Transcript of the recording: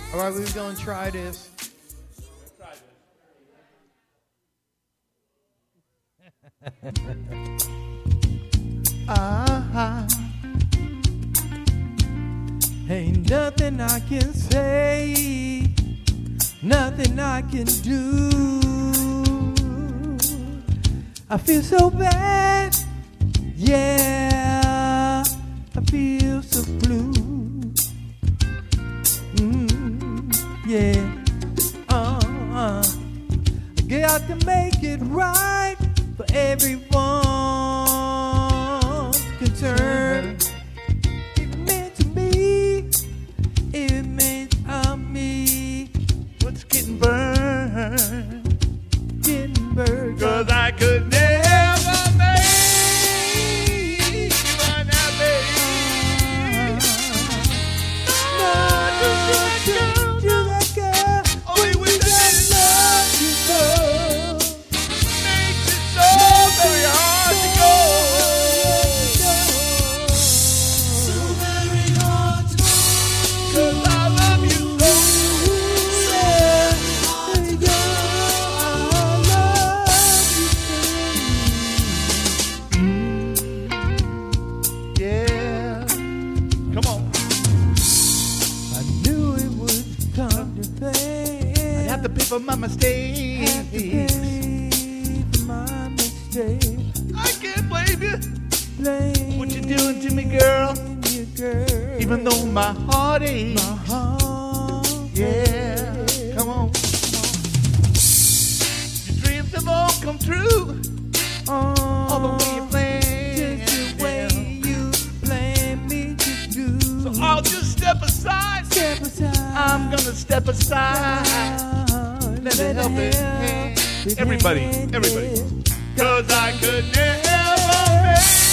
All right, we're going to try this. Ain't nothing I can say, nothing I can do. I feel so bad, yeah, I feel so blue. Yeah, I got to make it right for everyone concerned. It meant to me, it meant me. What's getting burned? Getting burned. 'Cause I could never make you unhappy. No, do that girl. Only with that love you so. Makes it so very hard to go. So very hard to go. 'Cause I love you so. Yeah. Come on. I knew it would come to pay. I have to pay for my mistakes. Have to pay for my mistakes. I can't blame you. Blame what you doing to me, girl. You, girl. Even though my heart aches. My heart. Yeah. Come on. Your dreams have all come true. All the way you play. Just the way you play me to do. So I'll just step aside. Step aside. I'm gonna step aside. Let it help it. Everybody. 'Cause I could never make